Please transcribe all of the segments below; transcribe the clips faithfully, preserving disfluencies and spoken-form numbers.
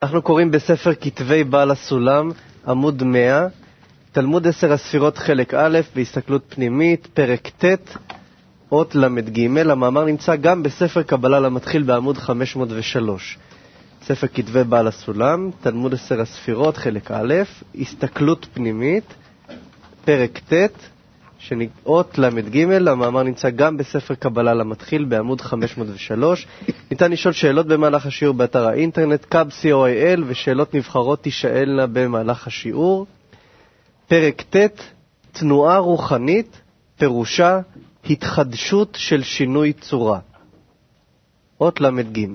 אנחנו קוראים בספר כתבי בעל הסולם, עמוד מאה, תלמוד עשר הספירות חלק א', בהסתכלות פנימית, פרק ט', אות למד ג'. המאמר נמצא גם בספר קבלה למתחיל בעמוד חמש מאות ושלוש. ספר כתבי בעל הסולם, תלמוד עשר הספירות חלק א', הסתכלות פנימית, פרק ט', אות למד ג'. המאמר נמצא גם בספר קבלה למתחיל בעמוד חמש מאות ושלוש. ניתן לשאול שאלות במהלך השיעור באתר האינטרנט קאב נקודה סי או איי אל, ושאלות נבחרות תישאלנה במהלך השיעור. פרק ט', תנועה רוחנית, פירושה התחדשות של שינוי צורה. אות למד ג'.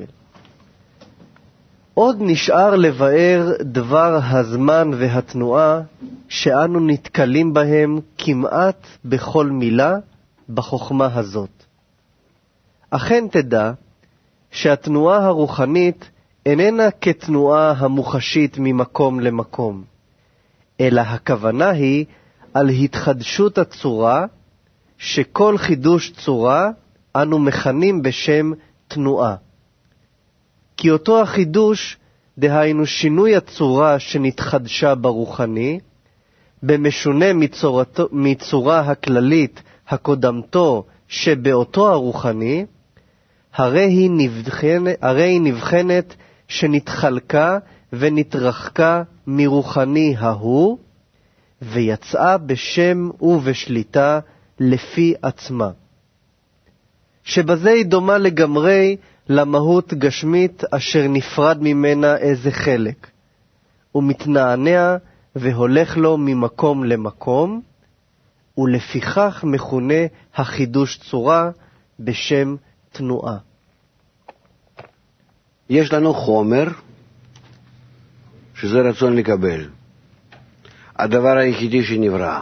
עוד נשאר לבאר דבר הזמן והתנועה שאנו נתקלים בהם כמעט בכל מילה בחוכמה הזאת. אכן תדע שהתנועה הרוחנית איננה כתנועה המוחשית ממקום למקום, אלא הכוונה היא על התחדשות הצורה, שכל חידוש צורה אנו מכנים בשם תנועה. כי אותו החידוש, דהיינו שינוי הצורה שנתחדשה ברוחני, במשונה מצורתו, מצורה הכללית הקודמתו שבאותו הרוחני, הרי היא נבחנת, הרי היא נבחנת שנתחלקה ונתרחקה מרוחני ההוא, ויצאה בשם ובשליטה לפי עצמה. שבזה היא דומה לגמרי למהות גשמית אשר נפרד ממנה איזה חלק, ומתנענע והולך לו ממקום למקום, ולפיכך מכונה החידוש צורה בשם תנועה. יש לנו חומר שזה רצון לקבל. הדבר היחידי שנברא.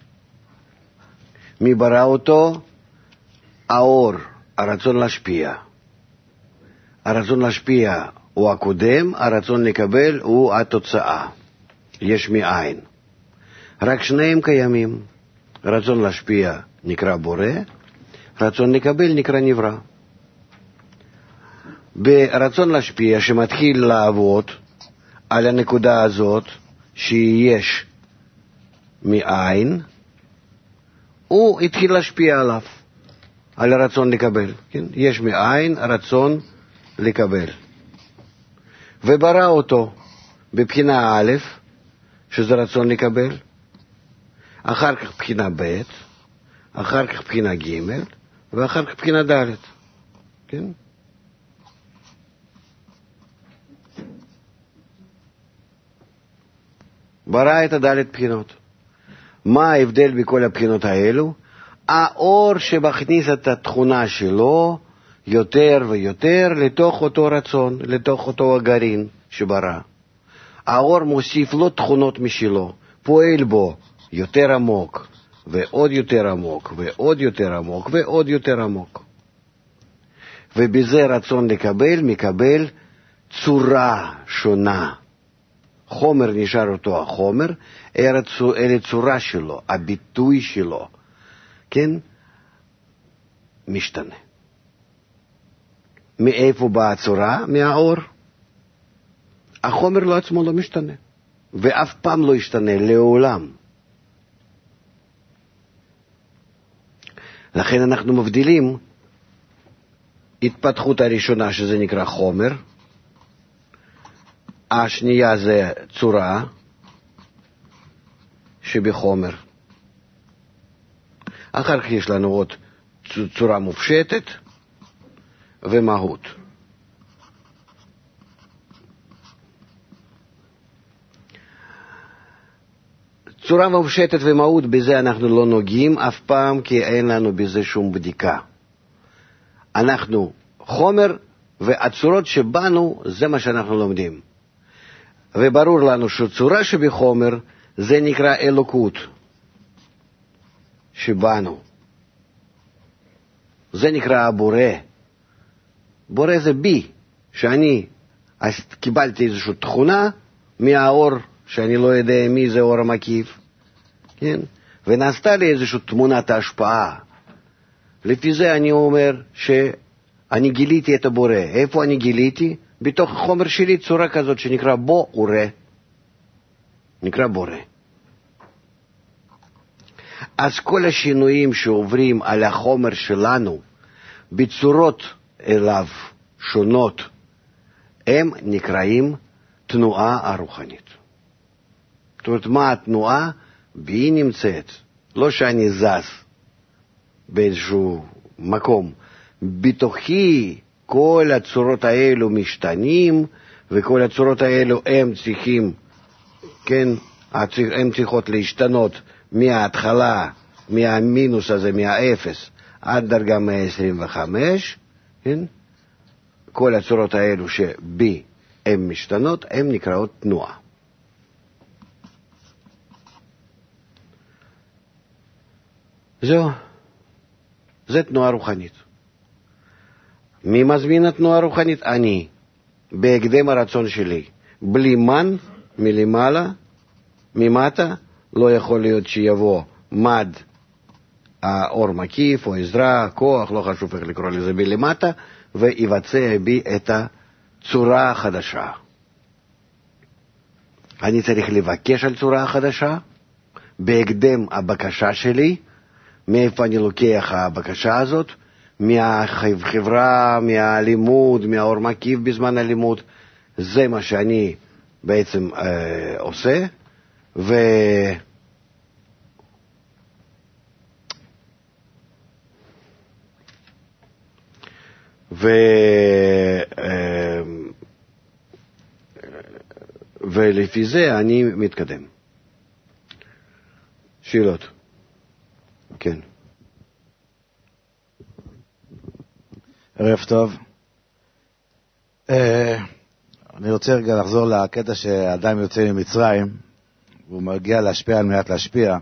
מי ברא אותו? האור, הרצון להשפיע. הרצון להשפיע הוא הקודם, הרצון לקבל הוא התוצאה. יש מאין. רק שניהם קיימים. רצון להשפיע נקרא בורא, רצון לקבל נקרא נברא. ברצון להשפיע שמתחיל לעבוד על הנקודה הזאת שיש מאין, הוא התחיל להשפיע עליו, על הרצון לקבל. כן? יש מאין רצון לקבל. וברא אותו בבחינה א', שזה רצון לקבל, אחר כך בחינה ב', אחר כך בחינה ג', ואחר כך בחינה ד'. כן? ברא את הד' בחינות. מה ההבדל בכל הבחינות האלו? האור שמכניס את התכונה שלו יותר ויותר לתוך אותו רצון, לתוך אותו הגרעין שברא. האור מוסיף לו תכונות משלו, פועל בו יותר עמוק, ועוד יותר עמוק, ועוד יותר עמוק, ועוד יותר עמוק. ובזה רצון לקבל, מקבל צורה שונה. חומר נשאר אותו החומר, אלה צורה שלו, הביטוי שלו, כן? משתנה. מאיפה באה הצורה? מהאור. החומר לא עצמו לא משתנה, ואף פעם לא ישתנה, לעולם. לכן אנחנו מבדילים התפתחות הראשונה שזה נקרא חומר, השנייה זה צורה שבחומר. אחר כך יש לנו עוד צורה מופשטת ומהות. צורה מופשטת ומהות, בזה אנחנו לא נוגעים אף פעם, כי אין לנו בזה שום בדיקה. אנחנו חומר, והצורות שבנו זה מה שאנחנו לומדים. וברור לנו שצורה שבחומר זה נקרא אלוקות שבנו. זה נקרא הבורא. בורא זה בי, שאני קיבלתי איזושהי תכונה מהאור, שאני לא יודע מי זה אור המקיף, כן? ונעשתה לי איזושהי תמונת ההשפעה. לפי זה אני אומר שאני גיליתי את הבורא. איפה אני גיליתי? בתוך החומר שלי צורה כזאת שנקרא בורא, נקרא בורא. אז כל השינויים שעוברים על החומר שלנו בצורות אליו שונות, הם נקראים תנועה הרוחנית. זאת אומרת, מה התנועה? בי נמצאת. לא שאני זז באיזשהו מקום. בתוכי כל הצורות האלו משתנים, וכל הצורות האלו הם צריכים, כן, הם צריכות להשתנות מההתחלה, מהמינוס הזה, מהאפס, עד דרגה מאה עשרים וחמש, כן? כל הצורות האלו שבי הן משתנות, הן נקראות תנועה. זהו. זה תנועה רוחנית. מי מזמין את תנועה רוחנית? אני. בהקדם הרצון שלי. בלי מן, מלמעלה, ממטה, לא יכול להיות שיבוא מד, האור מקיף, או עזרה, כוח, לא חשוב איך לקרוא לזה בלמטה, ויבצע בי את הצורה החדשה. אני צריך לבקש על צורה החדשה, בהקדם הבקשה שלי, מאיפה אני לוקח הבקשה הזאת, מהחברה, מהלימוד, מהאור מקיף בזמן הלימוד, זה מה שאני בעצם אה, עושה, ו... ו... ולפי זה אני מתקדם. שאלות? כן. ערב טוב. אני רוצה רגע לחזור לקטע שאדם יוצא ממצרים, והוא מגיע להשפיע על מנת להשפיע,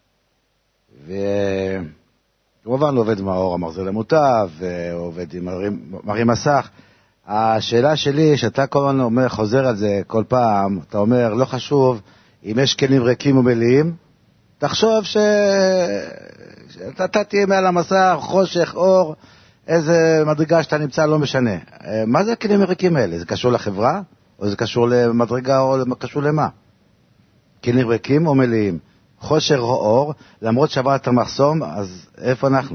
וכמובן הוא עובד עם האור המחזיר למוטב, ועובד עם מרים מסך. השאלה שלי, שאתה כל הזמן אומר, חוזר על זה כל פעם, אתה אומר, לא חשוב אם יש כלים ריקים ומלאים, תחשוב ש... שאתה תהיה מעל המסך, חושך, אור, איזה מדרגה שאתה נמצא, לא משנה. מה זה הכלים הריקים האלה? זה קשור לחברה? או זה קשור למדרגה, או קשור למה? כלים ריקים או מלאים? חושר או אור, למרות שעבר את המחסום, אז איפה אנחנו?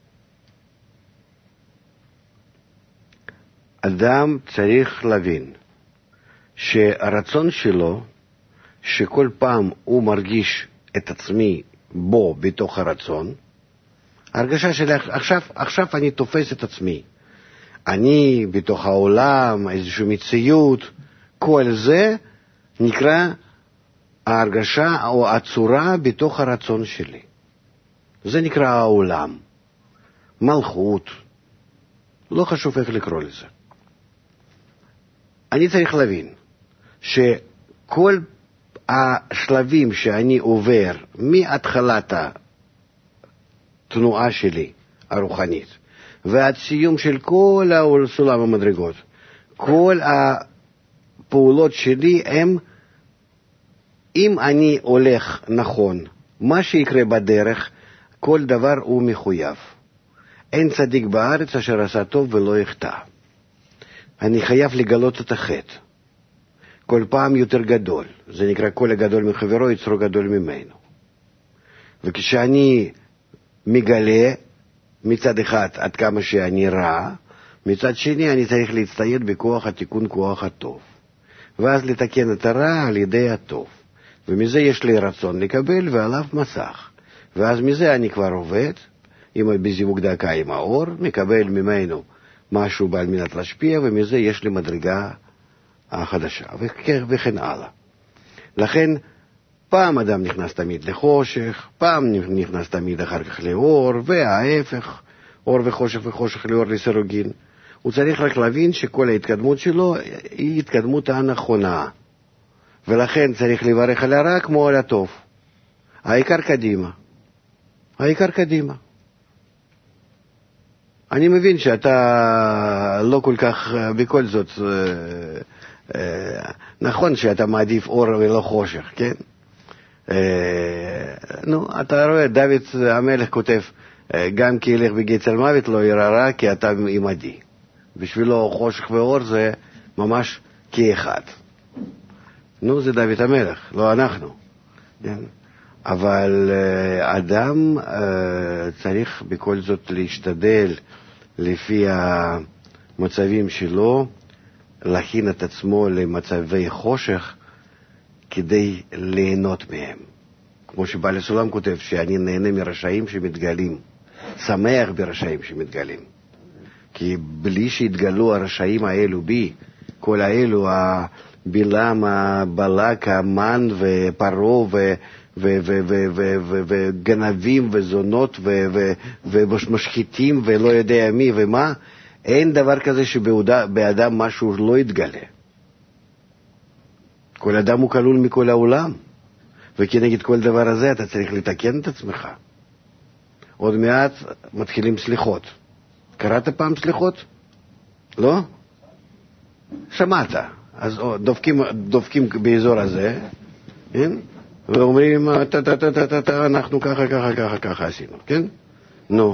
אדם צריך להבין שהרצון שלו, שכל פעם הוא מרגיש את עצמי בו בתוך הרצון, הרגשה שלי, עכשיו, עכשיו אני תופס את עצמי. אני בתוך העולם, איזושהי מציאות, כל זה נקרא ההרגשה או הצורה בתוך הרצון שלי. זה נקרא העולם, מלכות, לא חשוב איך לקרוא לזה. אני צריך להבין שכל השלבים שאני עובר מהתחלת התנועה שלי הרוחנית ועד סיום של כל סולם המדרגות, כל הפעולות שלי הם, אם אני הולך נכון, מה שיקרה בדרך, כל דבר הוא מחויב. אין צדיק בארץ אשר עשה טוב ולא יחטא. אני חייב לגלות את החטא. כל פעם יותר גדול. זה נקרא כל הגדול מחברו, יצרו גדול ממנו. וכשאני מגלה מצד אחד עד כמה שאני רע, מצד שני אני צריך להצטייד בכוח התיקון, כוח הטוב. ואז לתקן את הרע על ידי הטוב. ומזה יש לי רצון לקבל ועליו מסך. ואז מזה אני כבר עובד, עם בזיווג דקה עם האור, מקבל ממנו משהו בעל מנת להשפיע, ומזה יש לי מדרגה החדשה, וכן הלאה. לכן, פעם אדם נכנס תמיד לחושך, פעם נכנס תמיד אחר כך לאור, וההפך, אור וחושך וחושך לאור לסירוגין. הוא צריך רק להבין שכל ההתקדמות שלו היא התקדמות הנכונה, ולכן צריך לברך על הרע כמו על הטוב. העיקר קדימה. העיקר קדימה. אני מבין שאתה לא כל כך, בכל זאת, נכון שאתה מעדיף אור ולא חושך, כן? נו, אתה רואה, דוד המלך כותב, גם כי ילך בגיא צל מוות לא ירא רע, כי אתה עמדי. בשבילו חושך ואור זה ממש כאחד. נו, זה דוד המלך, לא אנחנו. כן? אבל uh, אדם uh, צריך בכל זאת להשתדל לפי המצבים שלו, להכין את עצמו למצבי חושך כדי ליהנות מהם. כמו שבעל הסולם כותב, שאני נהנה מרשעים שמתגלים, שמח ברשעים שמתגלים. כי בלי שהתגלו הרשעים האלו בי, כל האלו, הבלעם, הבלק, המן ופרו ו... וגנבים וזונות ומשחיתים ולא יודע מי ומה, אין דבר כזה שבאדם משהו לא יתגלה. כל אדם הוא כלול מכל העולם, וכנגד כל דבר הזה אתה צריך לתקן את עצמך. עוד מעט מתחילים סליחות. קראת פעם סליחות? לא? שמעת. אז דופקים, דופקים באזור הזה, כן? ואומרים, אנחנו ככה, ככה, ככה, ככה עשינו, כן? נו.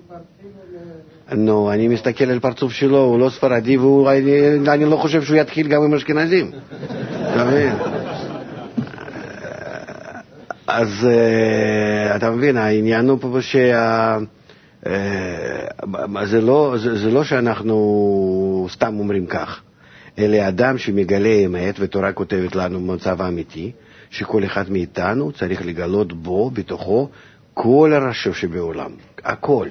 נו, אני מסתכל על פרצוף שלו, הוא לא ספרדי, ואני לא חושב שהוא יתחיל גם עם אשכנזים. אתה מבין? אז אתה מבין, העניין הוא פה שזה לא שאנחנו סתם אומרים כך, אלא אדם שמגלה אמת, ותורה כותבת לנו במצב האמיתי, שכל אחד מאיתנו צריך לגלות בו, בתוכו, כל הרשע שבעולם. הכל.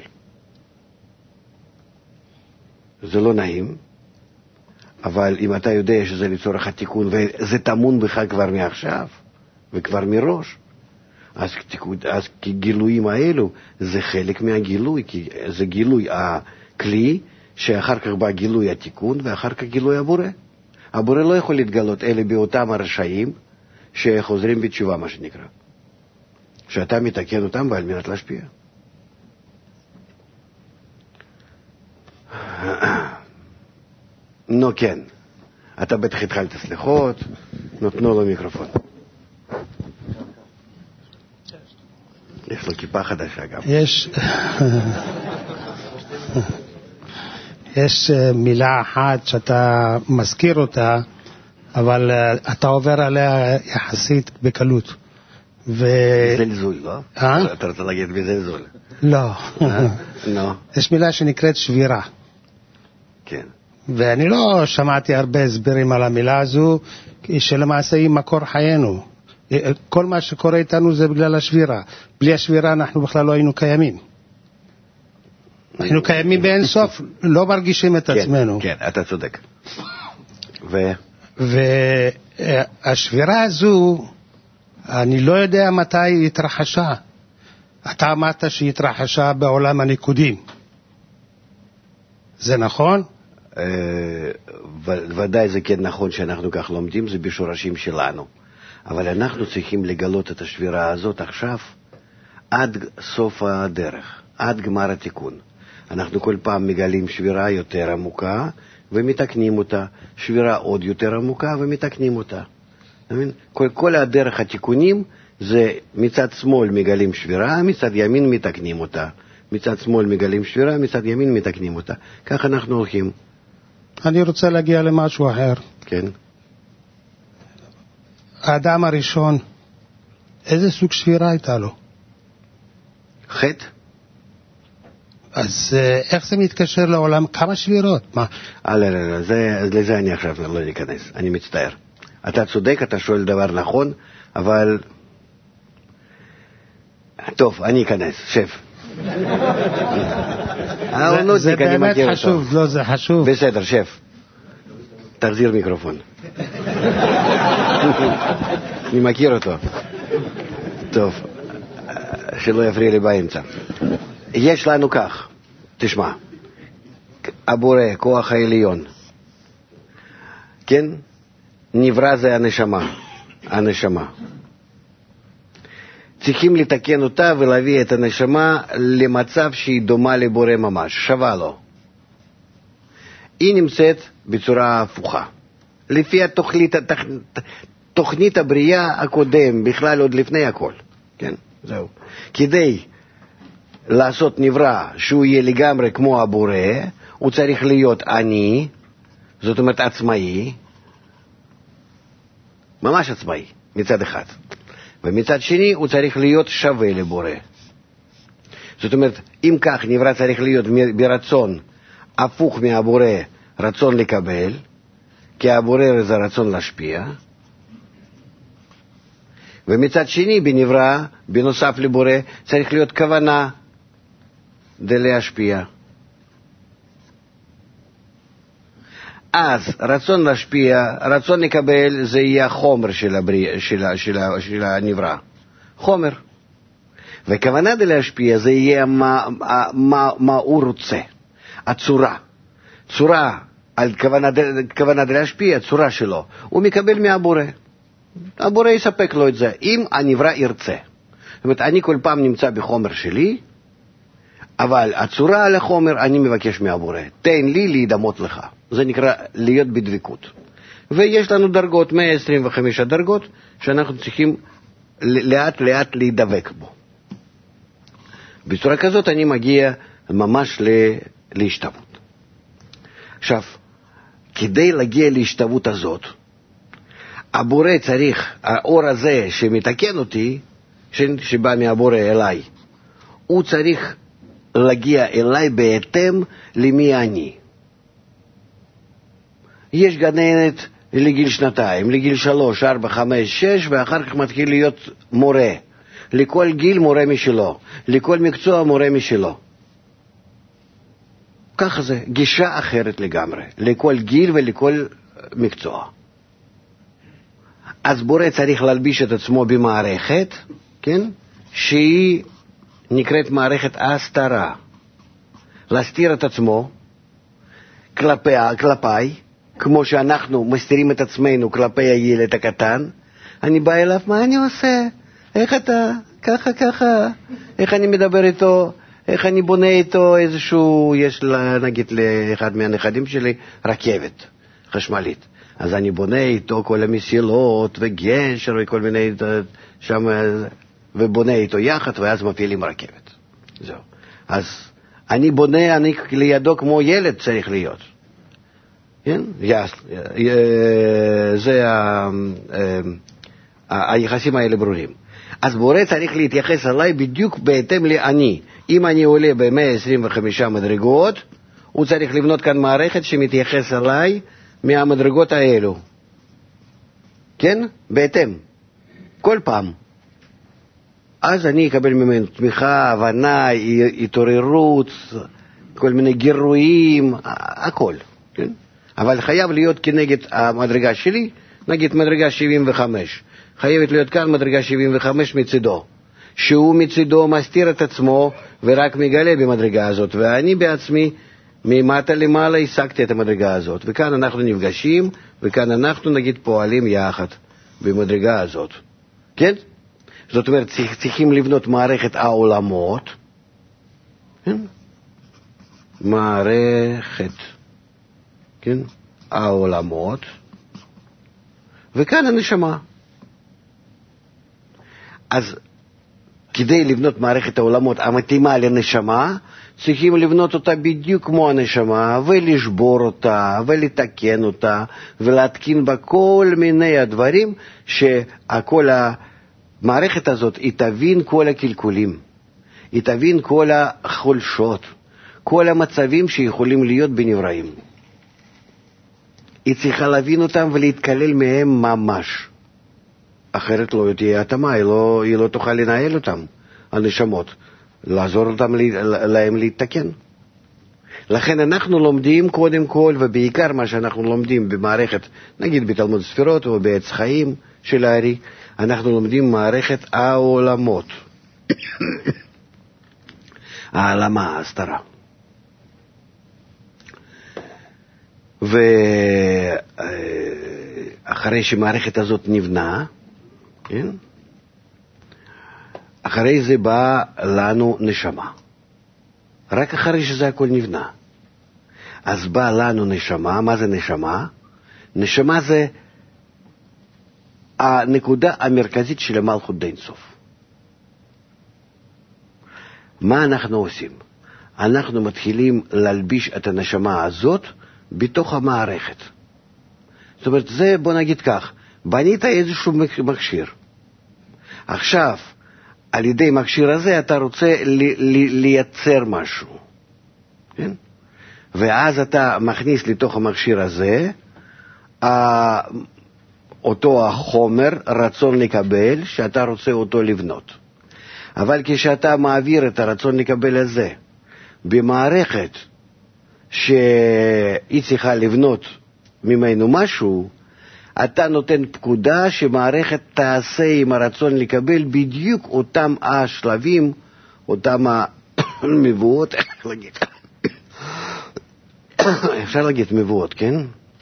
זה לא נעים, אבל אם אתה יודע שזה לצורך התיקון, וזה תמון בך כבר מעכשיו, וכבר מראש, אז, אז כגילויים האלו, זה חלק מהגילוי, כי זה גילוי הכלי, שאחר כך בא גילוי התיקון, ואחר כך גילוי הבורא. הבורא לא יכול להתגלות אלה באותם הרשעים, שחוזרים בתשובה, מה שנקרא. שאתה מתקן אותם ועל מנת להשפיע. נו כן, אתה בטח התחלת סליחות, נותנו לו מיקרופון. יש לו כיפה חדשה גם. יש יש מילה אחת שאתה מזכיר אותה, אבל אתה עובר עליה יחסית בקלות. זלזול, לא? אה? אתה רוצה להגיד בזלזול? לא. לא. יש מילה שנקראת שבירה. כן. ואני לא שמעתי הרבה הסברים על המילה הזו, שלמעשה היא מקור חיינו. כל מה שקורה איתנו זה בגלל השבירה. בלי השבירה אנחנו בכלל לא היינו קיימים. היינו קיימים באין סוף, לא מרגישים את עצמנו. כן, אתה צודק. ו... והשבירה הזו, אני לא יודע מתי היא התרחשה. אתה אמרת שהיא התרחשה בעולם הניקודים. זה נכון? ודאי זה כן נכון שאנחנו כך לומדים, זה בשורשים שלנו. אבל אנחנו צריכים לגלות את השבירה הזאת עכשיו, עד סוף הדרך, עד גמר התיקון. אנחנו כל פעם מגלים שבירה יותר עמוקה, ומתקנים אותה, שבירה עוד יותר עמוקה, ומתקנים אותה. כל, כל הדרך התיקונים, זה מצד שמאל מגלים שבירה, מצד ימין מתקנים אותה. מצד שמאל מגלים שבירה, מצד ימין מתקנים אותה. כך אנחנו הולכים. אני רוצה להגיע למשהו אחר. כן. האדם הראשון, איזה סוג שבירה הייתה לו? חטא. אז איך זה מתקשר לעולם? כמה שבירות? מה? לא, לא, לא, זה, לזה אני עכשיו לא ניכנס, אני מצטער. אתה צודק, אתה שואל דבר נכון, אבל... טוב, אני אכנס, שף. זה באמת חשוב, לא, זה חשוב. בסדר, שף. תחזיר מיקרופון. אני מכיר אותו. טוב, שלא יפריע לי באמצע. יש לנו כך, תשמע, הבורא, כוח העליון, כן? נברא זה הנשמה, הנשמה. צריכים לתקן אותה ולהביא את הנשמה למצב שהיא דומה לבורא ממש, שווה לו. היא נמצאת בצורה הפוכה. לפי התוכנית, תוכנית הבריאה הקודם, בכלל עוד לפני הכל. כן, זהו. כדי לעשות נברא שהוא יהיה לגמרי כמו הבורא, הוא צריך להיות עני, זאת אומרת עצמאי, ממש עצמאי, מצד אחד. ומצד שני הוא צריך להיות שווה לבורא. זאת אומרת, אם כך נברא צריך להיות ברצון הפוך מהבורא, רצון לקבל, כי הבורא זה רצון להשפיע. ומצד שני בנברא, בנוסף לבורא, צריך להיות כוונה כדי להשפיע. אז רצון להשפיע, רצון לקבל, זה יהיה החומר של, הבריא, של, של, של הנברא. חומר. וכוונה כדי להשפיע, זה יהיה מה, מה, מה הוא רוצה. הצורה. צורה, על כוונה, כוונה כדי להשפיע, צורה שלו. הוא מקבל מהבורא. הבורא יספק לו את זה, אם הנברא ירצה. זאת אומרת, אני כל פעם נמצא בחומר שלי, אבל הצורה על החומר אני מבקש מהבורא. תן לי להידמות לך. זה נקרא להיות בדבקות. ויש לנו דרגות, מאה עשרים וחמש דרגות, שאנחנו צריכים לאט לאט להידבק בו. בצורה כזאת אני מגיע ממש להשתוות. עכשיו, כדי להגיע להשתוות הזאת, הבורא צריך, האור הזה שמתקן אותי, שבא מהבורא אליי, הוא צריך להגיע אליי בהתאם למי אני. יש גננת לגיל שנתיים, לגיל שלוש, ארבע, חמש, שש, ואחר כך מתחיל להיות מורה. לכל גיל מורה משלו, לכל מקצוע מורה משלו. ככה זה, גישה אחרת לגמרי, לכל גיל ולכל מקצוע. אז בורא צריך להלביש את עצמו במערכת, כן? שהיא נקראת מערכת הסתרה. להסתיר את עצמו כלפי, כלפיי, כמו שאנחנו מסתירים את עצמנו כלפי הילד הקטן. אני בא אליו, מה אני עושה? איך אתה? ככה, ככה. איך אני מדבר איתו? איך אני בונה איתו איזשהו, יש לה, נגיד לאחד מהנכדים שלי, רכבת חשמלית. אז אני בונה איתו כל המסילות וגשר וכל מיני, שם, ובונה איתו יחד, ואז מפעילים רכבת. זהו. אז אני בונה, אני לידו כמו ילד צריך להיות. כן? יס, זה היחסים האלה ברורים. אז בורא צריך להתייחס אליי בדיוק בהתאם לאני. אם אני עולה ב-מאה עשרים וחמש מדרגות, הוא צריך לבנות כאן מערכת שמתייחס אליי מהמדרגות האלו. כן? בהתאם. כל פעם. אז אני אקבל ממנו תמיכה, הבנה, התעוררות, כל מיני גירויים, הכל. כן? אבל חייב להיות כנגד המדרגה שלי, נגיד מדרגה שבעים וחמש. חייבת להיות כאן מדרגה שבעים וחמש מצידו. שהוא מצידו מסתיר את עצמו ורק מגלה במדרגה הזאת. ואני בעצמי ממטה למעלה השגתי את המדרגה הזאת. וכאן אנחנו נפגשים, וכאן אנחנו נגיד פועלים יחד במדרגה הזאת. כן? זאת אומרת, צריכים לבנות מערכת העולמות. כן? מערכת. כן? העולמות. וכאן הנשמה. אז כדי לבנות מערכת העולמות המתאימה לנשמה, צריכים לבנות אותה בדיוק כמו הנשמה, ולשבור אותה, ולתקן אותה, ולהתקין בה כל מיני הדברים, שכל המערכת הזאת, היא תבין כל הקלקולים, היא תבין כל החולשות, כל המצבים שיכולים להיות בנבראים. היא צריכה להבין אותם ולהתקלל מהם ממש. אחרת לא תהיה התאמה, היא לא, היא לא תוכל לנהל אותם, הנשמות, לעזור אותם, להם להתתקן. לכן אנחנו לומדים קודם כל, ובעיקר מה שאנחנו לומדים במערכת, נגיד בתלמוד ספירות או בעץ חיים של הארי, אנחנו לומדים מערכת העולמות. העלמה, ההסתרה. ואחרי שמערכת הזאת נבנה, כן? אחרי זה בא לנו נשמה. רק אחרי שזה הכל נבנה. אז בא לנו נשמה. מה זה נשמה? נשמה זה הנקודה המרכזית של המלכות די אינסוף. מה אנחנו עושים? אנחנו מתחילים להלביש את הנשמה הזאת בתוך המערכת. זאת אומרת, זה, בוא נגיד כך, בנית איזשהו מכשיר. עכשיו, על ידי מכשיר הזה אתה רוצה לי, לי, לייצר משהו. כן? ואז אתה מכניס לתוך המכשיר הזה אותו החומר, רצון לקבל, שאתה רוצה אותו לבנות. אבל כשאתה מעביר את הרצון לקבל הזה במערכת שהיא צריכה לבנות ממנו משהו, אתה נותן פקודה שמערכת תעשה עם הרצון לקבל בדיוק אותם השלבים, אותם המבואות, איך להגיד? אפשר להגיד מבואות, כן?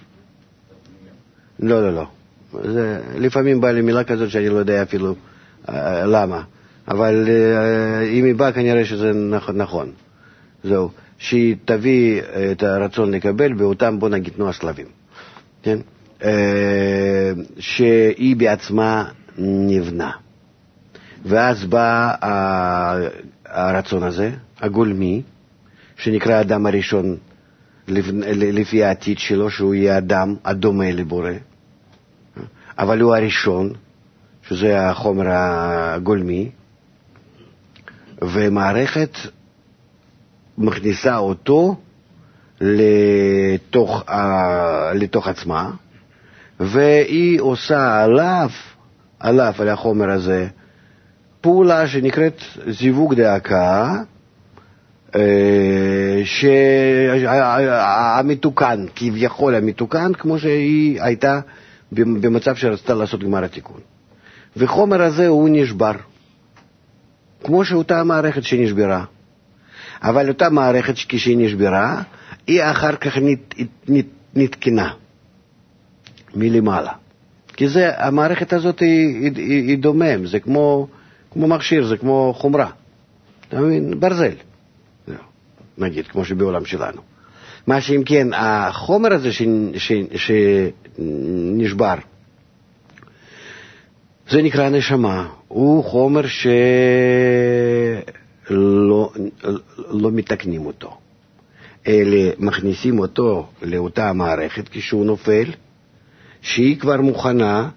לא, לא, לא. זה, לפעמים בא לי מילה כזאת שאני לא יודע אפילו uh, למה. אבל uh, אם היא באה כנראה שזה נכון. נכון. זהו. שהיא תביא את הרצון לקבל באותם, בוא נגיד, נו השלבים. כן? Uh, שהיא בעצמה נבנה. ואז בא uh, הרצון הזה, הגולמי, שנקרא האדם הראשון, לפי העתיד שלו, שהוא יהיה אדם הדומה לבורא, אבל הוא הראשון, שזה החומר הגולמי, ומערכת מכניסה אותו לתוך, לתוך עצמה, והיא עושה עליו, עליו, על החומר הזה, פעולה שנקראת זיווג דאקה, שהמתוקן, כביכול המתוקן, כמו שהיא הייתה במצב שרצתה לעשות גמר התיקון. וחומר הזה הוא נשבר, כמו שאותה מערכת שנשברה. אבל אותה מערכת כשהיא נשברה, היא אחר כך נת, נת, נתקנה מלמעלה. כי זה, המערכת הזאת היא, היא, היא דומם, זה כמו, כמו מכשיר, זה כמו חומרה. אתה מבין? ברזל. נגיד, כמו שבעולם שלנו. מה שאם כן, החומר הזה ש, ש, שנשבר, זה נקרא נשמה. הוא חומר שלא לא מתקנים אותו. אלא מכניסים אותו לאותה מערכת כשהוא נופל, שהיא כבר מוכנה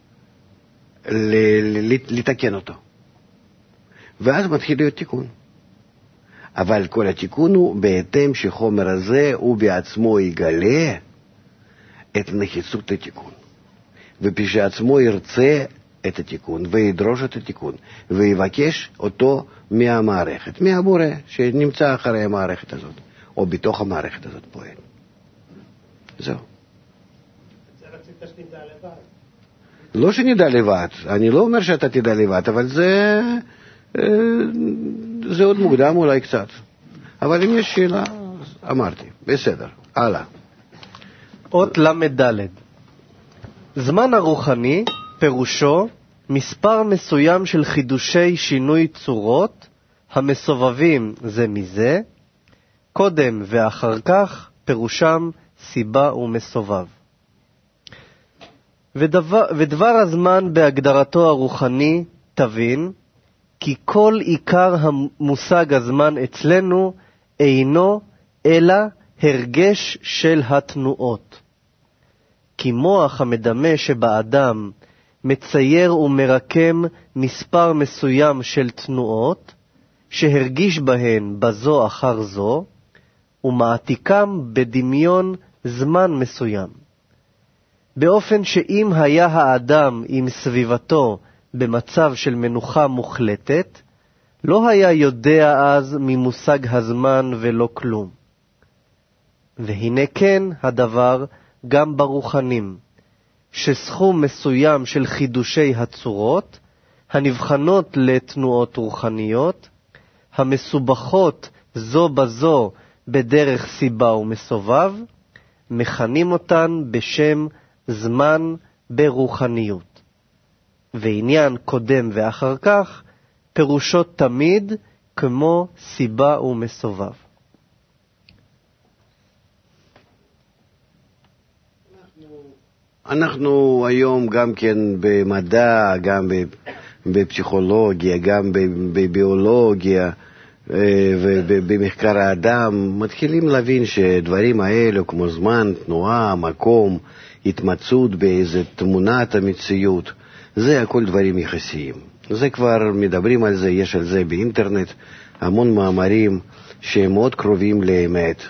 לתקן אותו. ואז מתחיל להיות תיקון. אבל כל התיקון הוא בהתאם שחומר הזה הוא בעצמו יגלה את נחיצות התיקון. ובשעצמו ירצה את התיקון וידרוש את התיקון ויבקש אותו מהמערכת, מהבורא שנמצא אחרי המערכת הזאת או בתוך המערכת הזאת פועל. זהו. זה רצית שנדע לבד. לא שנדע לבד, אני לא אומר שאתה תדע לבד, אבל זה... זה עוד מוקדם אולי קצת. אבל אם יש שאלה, אמרתי, בסדר, הלאה. אות למד. זמן הרוחני פירושו מספר מסוים של חידושי שינוי צורות המסובבים זה מזה, קודם ואחר כך פירושם סיבה ומסובב. ודבר, ודבר הזמן בהגדרתו הרוחני תבין, כי כל עיקר המושג הזמן אצלנו אינו אלא הרגש של התנועות. כי מוח המדמה שבאדם מצייר ומרקם מספר מסוים של תנועות, שהרגיש בהן בזו אחר זו, ומעתיקם בדמיון זמן מסוים. באופן שאם היה האדם עם סביבתו במצב של מנוחה מוחלטת, לא היה יודע אז ממושג הזמן ולא כלום. והנה כן הדבר גם ברוחנים, שסכום מסוים של חידושי הצורות, הנבחנות לתנועות רוחניות, המסובכות זו בזו בדרך סיבה ומסובב, מכנים אותן בשם זמן ברוחניות. ועניין קודם ואחר כך, פירושו תמיד כמו סיבה ומסובב. אנחנו היום גם כן במדע, גם בפסיכולוגיה, גם בביולוגיה, ובמחקר האדם מתחילים להבין שדברים האלו כמו זמן, תנועה, מקום, התמצאות באיזה תמונת המציאות, זה הכל דברים יחסיים. זה כבר מדברים על זה, יש על זה באינטרנט המון מאמרים שהם מאוד קרובים לאמת.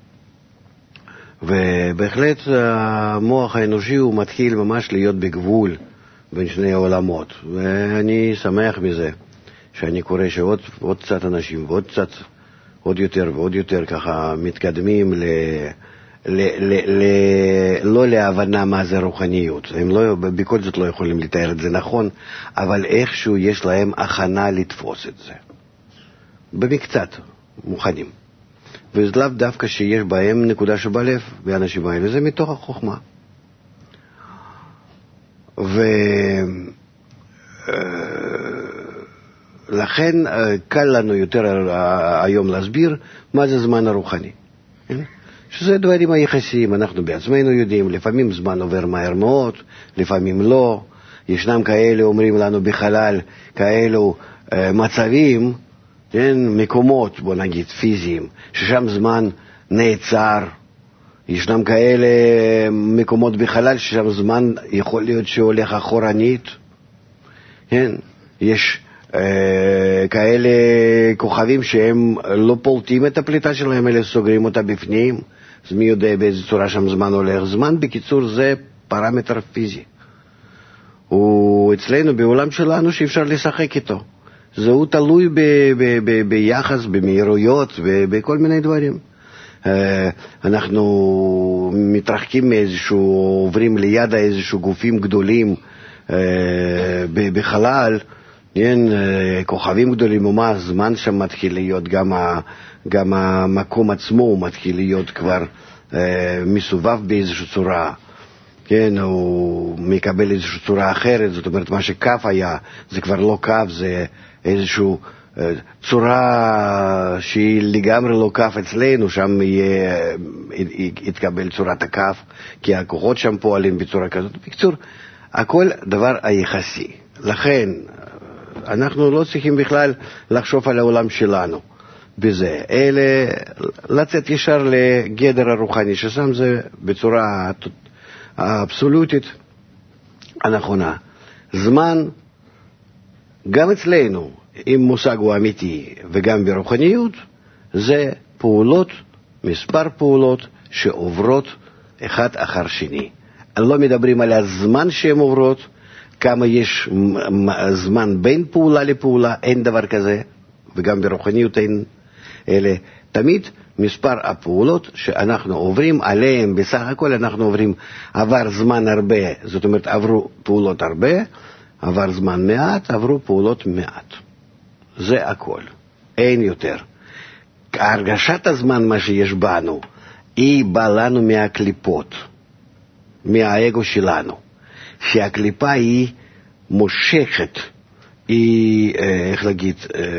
ובהחלט המוח האנושי הוא מתחיל ממש להיות בגבול בין שני העולמות, ואני שמח מזה שאני קורא שעוד עוד קצת אנשים ועוד קצת, עוד יותר ועוד יותר ככה מתקדמים ל, ל, ל, ל, לא להבנה מה זה רוחניות. הם לא, בכל זאת לא יכולים לתאר את זה נכון, אבל איכשהו יש להם הכנה לתפוס את זה. במקצת מוכנים. וזה לאו דווקא שיש בהם נקודה שבלב באנשים האלה, זה מתוך החוכמה. ולכן קל לנו יותר היום להסביר מה זה זמן הרוחני. שזה דברים היחסיים, אנחנו בעצמנו יודעים, לפעמים זמן עובר מהר מאוד, לפעמים לא. ישנם כאלה, אומרים לנו בחלל, כאלו מצבים, כן, מקומות, בוא נגיד, פיזיים, ששם זמן נעצר. ישנם כאלה מקומות בחלל ששם זמן יכול להיות שהולך אחורנית. כן, יש אה, כאלה כוכבים שהם לא פולטים את הפליטה שלהם, אלא סוגרים אותה בפנים. אז מי יודע באיזה צורה שם זמן הולך. זמן, בקיצור, זה פרמטר פיזי. הוא אצלנו, בעולם שלנו, שאפשר לשחק איתו. זהו תלוי ב- ב- ב- ביחס, במהירויות, בכל מיני דברים. אנחנו מתרחקים מאיזשהו, עוברים ליד איזשהו גופים גדולים בחלל, כוכבים גדולים, ומה הזמן שם מתחיל להיות, גם, ה, גם המקום עצמו מתחיל להיות כבר מסובב באיזושהי צורה. כן, הוא מקבל איזושהי צורה אחרת, זאת אומרת, מה שקף היה, זה כבר לא קף, זה איזושהי צורה שהיא לגמרי לא קף אצלנו, שם יהיה, יתקבל צורת הקף, כי הכוחות שם פועלים בצורה כזאת. בקצור, הכל דבר היחסי. לכן, אנחנו לא צריכים בכלל לחשוב על העולם שלנו בזה, אלא לצאת ישר לגדר הרוחני, ששם זה בצורה האבסולוטית הנכונה. זמן, גם אצלנו, אם מושג הוא אמיתי וגם ברוחניות, זה פעולות, מספר פעולות שעוברות אחד אחר שני. לא מדברים על הזמן שהן עוברות, כמה יש זמן בין פעולה לפעולה, אין דבר כזה, וגם ברוחניות אין, אלה תמיד מספר הפעולות שאנחנו עוברים עליהם, בסך הכל אנחנו עוברים, עבר זמן הרבה, זאת אומרת עברו פעולות הרבה, עבר זמן מעט, עברו פעולות מעט. זה הכל, אין יותר. הרגשת הזמן, מה שיש בנו, היא באה לנו מהקליפות, מהאגו שלנו, שהקליפה היא מושכת, היא, איך להגיד,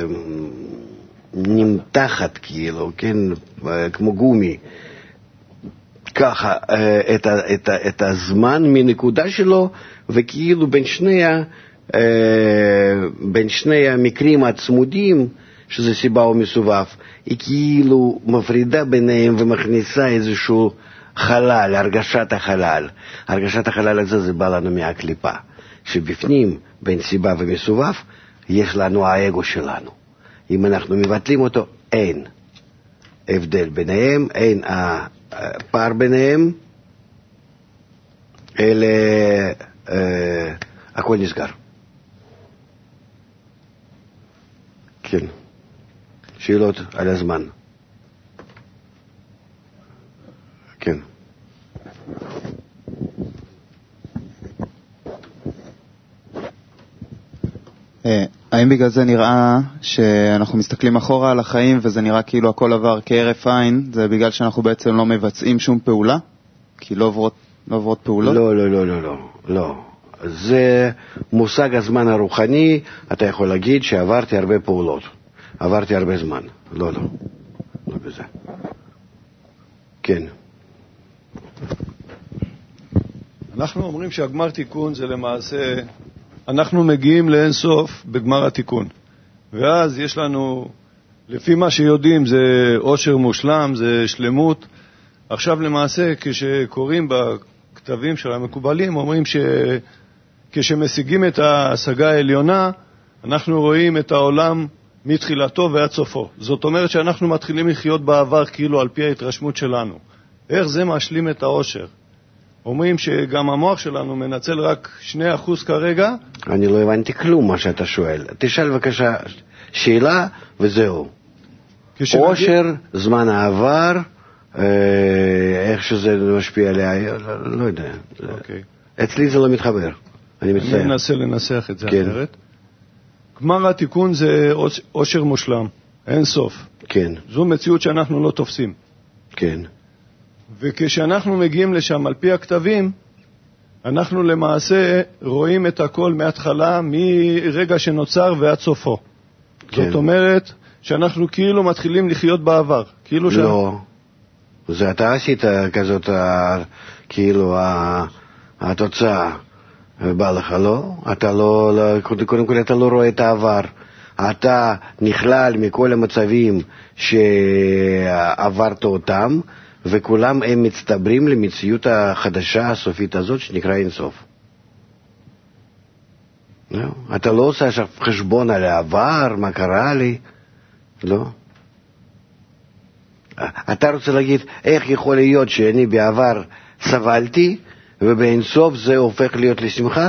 נמתחת כאילו, כן, כמו גומי, ככה, את, את, את הזמן מנקודה שלו, וכאילו בין שני, בין שני המקרים הצמודים, שזה סיבה או מסובב, היא כאילו מפרידה ביניהם ומכניסה איזשהו חלל, הרגשת החלל. הרגשת החלל הזה זה בא לנו מהקליפה, שבפנים, בין סיבה ומסובב, יש לנו האגו שלנו. אם אנחנו מבטלים אותו, אין הבדל ביניהם, אין הפער ביניהם, אלא אה, הכל נסגר. כן. שאלות על הזמן. כן. האם בגלל זה נראה שאנחנו מסתכלים אחורה על החיים וזה נראה כאילו הכל עבר כהרף עין, זה בגלל שאנחנו בעצם לא מבצעים שום פעולה? כי לא עוברות, לא עוברות פעולות? לא, לא, לא, לא, לא, לא. זה מושג הזמן הרוחני, אתה יכול להגיד שעברתי הרבה פעולות, עברתי הרבה זמן. לא, לא, לא בזה. כן. אנחנו אומרים שהגמר תיקון זה למעשה, אנחנו מגיעים לאין סוף בגמר התיקון. ואז יש לנו לפי מה שיודעים זה עושר מושלם, זה שלמות. עכשיו למעשה כשקוראים בכתבים של המקובלים אומרים שכשמשיגים את ההשגה העליונה אנחנו רואים את העולם מתחילתו ועד סופו. זאת אומרת שאנחנו מתחילים לחיות בעבר כאילו על פי ההתרשמות שלנו. איך זה משלים את העושר? אומרים שגם המוח שלנו מנצל רק שני אחוז כרגע. אני לא הבנתי כלום מה שאתה שואל. תשאל בבקשה שאלה וזהו. עושר, זמן העבר, איך שזה משפיע עליה, לא יודע. אצלי זה לא מתחבר. אני מצטער. אני מנסה לנסח את זה אחרת. גמר התיקון זה עושר מושלם, אין סוף. כן. זו מציאות שאנחנו לא תופסים. כן. וכשאנחנו מגיעים לשם על פי הכתבים, אנחנו למעשה רואים את הכל מההתחלה, מרגע שנוצר ועד סופו. כן. זאת אומרת שאנחנו כאילו מתחילים לחיות בעבר. כאילו לא. ש... זה אתה עשית כזאת, כאילו התוצאה. בא לך, לא? אתה לא, קודם כל אתה לא רואה את העבר. אתה נכלל מכל המצבים שעברת אותם, וכולם הם מצטברים למציאות החדשה הסופית הזאת שנקרא אינסוף. לא? אתה לא עושה עכשיו חשבון על העבר, מה קרה לי, לא? אתה רוצה להגיד איך יכול להיות שאני בעבר סבלתי, ובאינסוף זה הופך להיות לשמחה?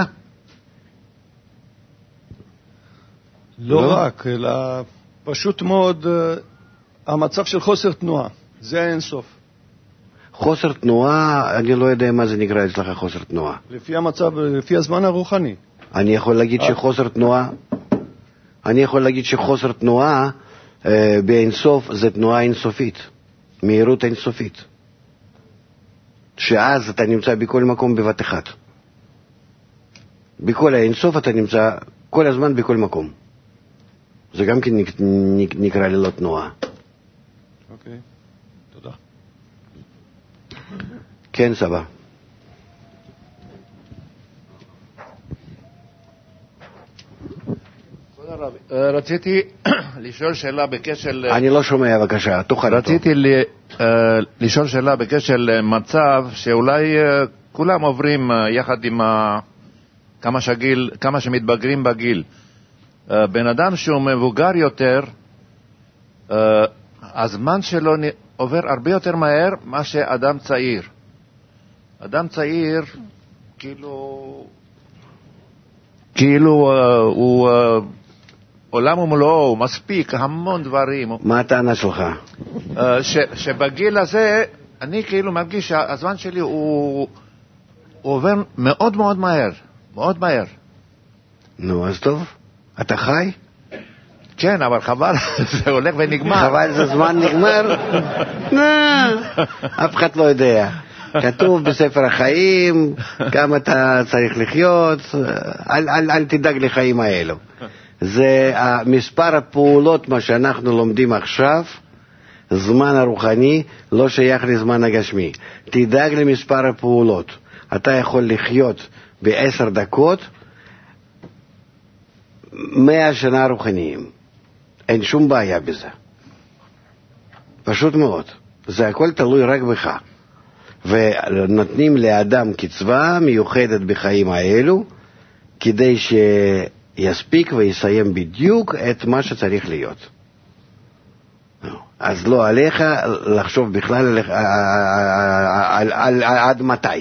לא, לא רק, אלא פשוט מאוד המצב של חוסר תנועה, זה האינסוף. חוסר תנועה, אני לא יודע מה זה נקרא אצלך חוסר תנועה. לפי המצב, לפי הזמן הרוחני. אני יכול להגיד שחוסר תנועה, אני יכול להגיד שחוסר תנועה אה, באינסוף זה תנועה אינסופית, מהירות אינסופית. שאז אתה נמצא בכל מקום בבת אחת. בכל האינסוף אתה נמצא כל הזמן בכל מקום. זה גם כן נקרא ללא תנועה. אוקיי, תודה. כן, סבא. רציתי לשאול שאלה בקשר... אני לא שומע, בבקשה, תוכל אותו. רציתי לשאול שאלה בקשר למצב שאולי כולם עוברים יחד עם כמה שגיל, כמה שמתבגרים בגיל. בן אדם שהוא מבוגר יותר, הזמן שלו עובר הרבה יותר מהר מה שאדם צעיר. אדם צעיר, כאילו, כאילו הוא עולם ומלואו, הוא מספיק המון דברים. מה הטענה שלך? ש, שבגיל הזה, אני כאילו מרגיש שהזמן שלי הוא, הוא עובר מאוד מאוד מהר, מאוד מהר. נו, אז טוב. אתה חי? כן, אבל חבל, זה הולך ונגמר. חבל, זה זמן נגמר? לא, אף אחד לא יודע. כתוב בספר החיים כמה אתה צריך לחיות, אל, אל, אל תדאג לחיים האלו. זה מספר הפעולות, מה שאנחנו לומדים עכשיו, זמן הרוחני לא שייך לזמן הגשמי. תדאג למספר הפעולות. אתה יכול לחיות בעשר דקות, מאה שנה רוחניים. אין שום בעיה בזה. פשוט מאוד. זה הכל תלוי רק בך. ונותנים לאדם קצבה מיוחדת בחיים האלו, כדי שיספיק ויסיים בדיוק את מה שצריך להיות. אז לא עליך לחשוב בכלל על, על, על, על, עד מתי.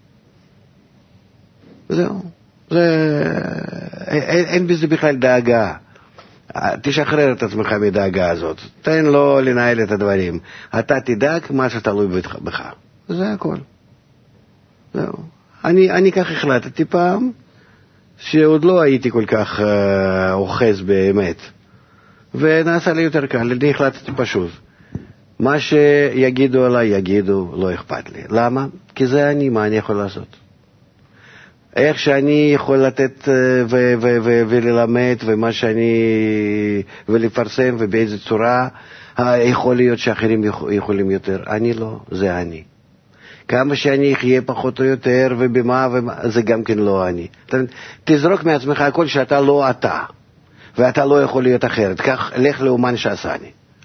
זהו. זה, אין, אין בזה בכלל דאגה. תשחרר את עצמך מדאגה הזאת. תן לו לנהל את הדברים. אתה תדאג מה שתלוי בך. זה הכל. זהו. אני, אני כך החלטתי פעם, שעוד לא הייתי כל כך אה, אוחז באמת. ונעשה לי יותר קל. אני החלטתי פשוט. מה שיגידו עליי, יגידו, לא אכפת לי. למה? כי זה אני, מה אני יכול לעשות? איך שאני יכול לתת ו- ו- ו- וללמד ומה שאני ולפרסם ובאיזה צורה יכול להיות שאחרים יכולים יותר. אני לא, זה אני. כמה שאני אחיה פחות או יותר ובמה ומה, זה גם כן לא אני. תזרוק מעצמך הכל שאתה לא אתה ואתה לא יכול להיות אחרת. כך לך לאומן שעשני.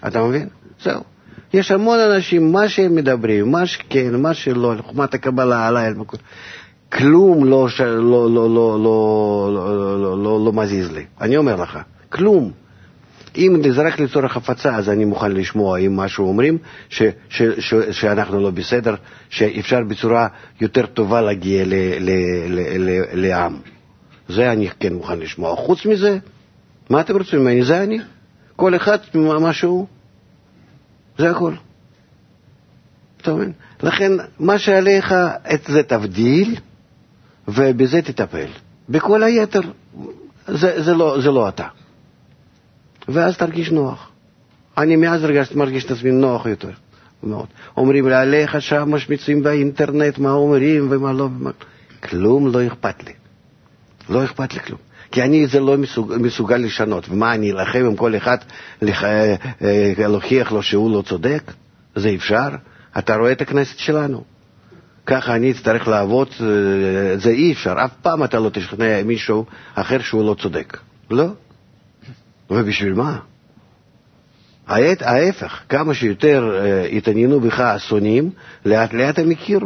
אתה מבין? זהו. יש המון אנשים, מה שהם מדברים, מה שכן, מה שלא, חוכמת הקבלה עליי, כלום לא, לא, לא, לא, לא, לא, לא, לא, לא מזיז לי. אני אומר לך, כלום. אם זה רק לצורך הפצה, אז אני מוכן לשמוע אם משהו אומרים, ש, ש, ש, שאנחנו לא בסדר, שאפשר בצורה יותר טובה להגיע ל, ל, ל, ל, לעם. זה אני כן מוכן לשמוע. חוץ מזה, מה אתם רוצים ממני? זה אני. כל אחד משהו, זה הכל. אתה מבין? לכן, מה שעליך, את זה תבדיל, ובזה תטפל. בכל היתר, זה, זה, לא, זה לא אתה. ואז תרגיש נוח. אני מאז הרגשת, מרגיש את עצמי נוח יותר. מאוד. אומרים לי, עליך שם משמיצים באינטרנט, מה אומרים ומה לא. ומה... כלום לא אכפת לי. לא אכפת לי כלום. כי אני זה לא מסוג, מסוגל לשנות. ומה, אני אלחם עם כל אחד לח... להוכיח לו שהוא לא צודק? זה אפשר? אתה רואה את הכנסת שלנו? ככה אני אצטרך לעבוד, זה אי אפשר. אף פעם אתה לא תשכנע מישהו אחר שהוא לא צודק. לא? ובשביל מה? ההפך, כמה שיותר התעניינו בך השונאים, לאט לאט הם הכירו.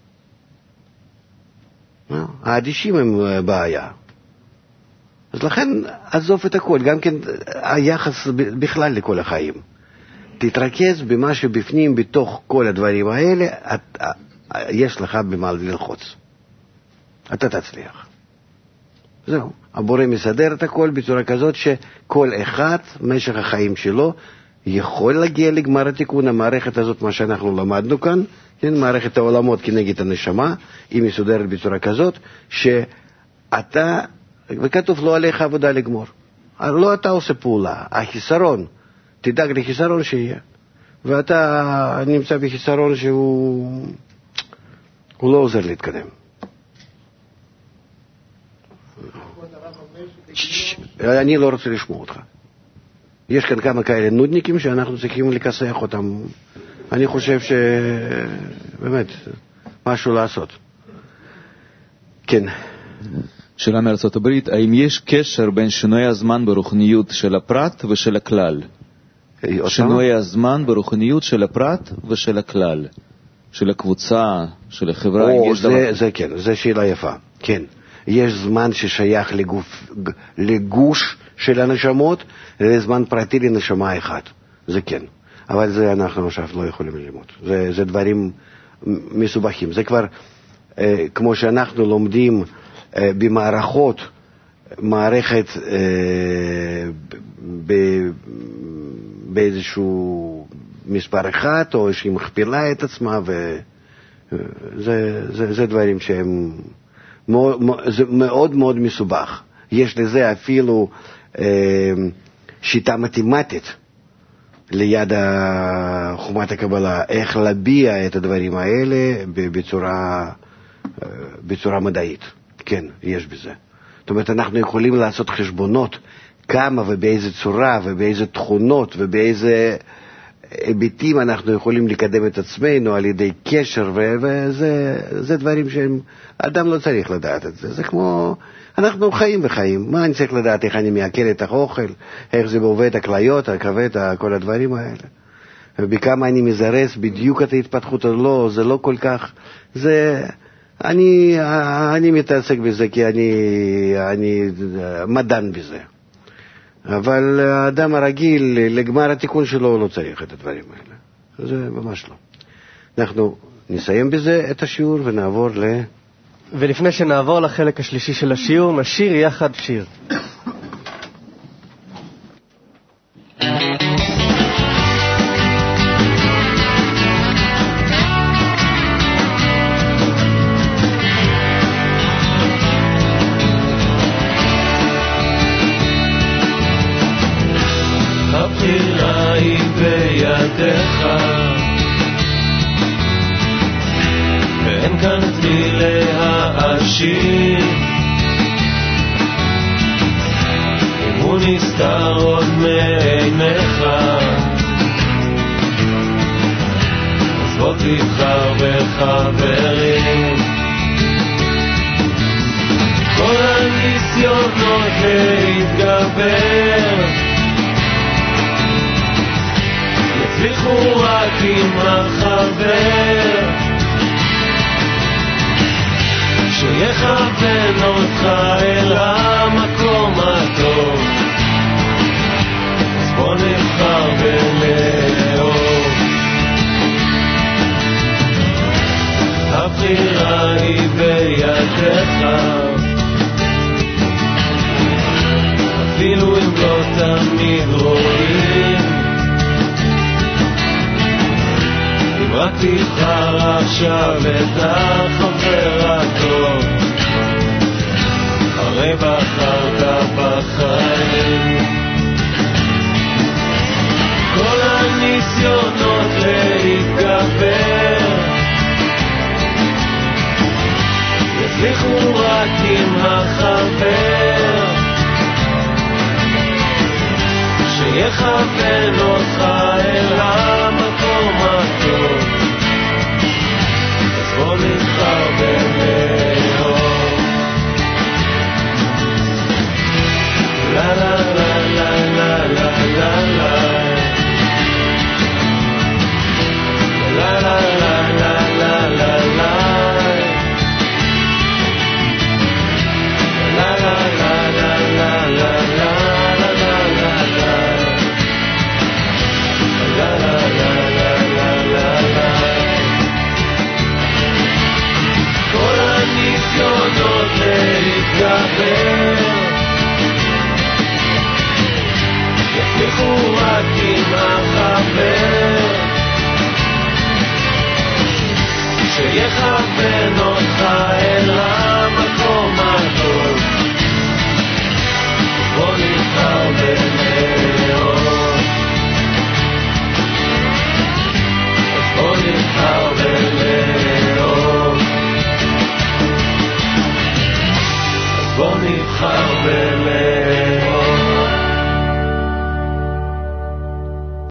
האדישים הם בעיה. אז לכן עזוב את הכל, גם כן היחס בכלל לכל החיים. תתרכז במה שבפנים, בתוך כל הדברים האלה, את, יש לך במה ללחוץ. אתה תצליח. זהו. הבורא מסדר את הכל בצורה כזאת שכל אחד, משך החיים שלו, יכול להגיע לגמר התיקון. המערכת הזאת, מה שאנחנו למדנו כאן, כן, מערכת העולמות כנגד הנשמה, היא מסודרת בצורה כזאת, שאתה, וכתוב לא עליך עבודה לגמור. לא אתה עושה פעולה, החיסרון, תדאג לחיסרון שיהיה. ואתה נמצא בחיסרון שהוא הוא לא עוזר להתקדם. אני לא רוצה לשמוע אותך. יש כאן כמה כאלה נודניקים שאנחנו צריכים לכסח אותם. אני חושב שבאמת משהו לעשות. כן. שאלה מארצות הברית, האם יש קשר בין שינוי הזמן ברוחניות של הפרט ושל הכלל? שינוי הזמן ברוחניות של הפרט ושל הכלל, של הקבוצה, של החברה. או, זה, דבר... זה כן, זה שאלה יפה. כן. יש זמן ששייך לגוף, לגוש של הנשמות, לזמן פרטי לנשמה אחת. זה כן. אבל זה אנחנו עכשיו לא יכולים ללמוד. זה, זה דברים מסובכים. זה כבר, אה, כמו שאנחנו לומדים אה, במערכות, מערכת אה, ב, באיזשהו מספר אחד, או שהיא מכפילה את עצמה, וזה זה, זה דברים שהם... זה מאוד מאוד מסובך. יש לזה אפילו אה, שיטה מתמטית ליד חומת הקבלה, איך להביע את הדברים האלה בצורה, אה, בצורה מדעית. כן, יש בזה. זאת אומרת, אנחנו יכולים לעשות חשבונות כמה ובאיזה צורה ובאיזה תכונות ובאיזה היבטים אנחנו יכולים לקדם את עצמנו על ידי קשר, וזה זה דברים שהם, אדם לא צריך לדעת את זה. זה כמו, אנחנו חיים וחיים. מה אני צריך לדעת? איך אני מעכל את האוכל, איך זה עובד הכליות, הכבד, כל הדברים האלה. ובכמה אני מזרס בדיוק את ההתפתחות או לא, זה לא כל כך, זה, אני, אני מתעסק בזה כי אני, אני מדען בזה. אבל האדם הרגיל, לגמר התיקון שלו, לא צריך את הדברים האלה. זה ממש לא. אנחנו נסיים בזה את השיעור ונעבור ל... ולפני שנעבור לחלק השלישי של השיעור, נשיר יחד שיר. הבחירה היא בידיך, ואין כאן כלי להאשים. אם הוא נסתר עוד מעיניך, אז בוא תבחר בחברים. כל הניסיונות להתגבר, עם החבר שיכוון אותך אל המקום הטוב. אז בוא נבחר ולאהוב. הבחירה היא בידיך, אפילו אם לא תמיד רואים. אם רק תבחר עכשיו את החבר הטוב, הרי בחרת בחיים. כל הניסיונות להתגבר יצליחו רק עם החבר שיכוון אותך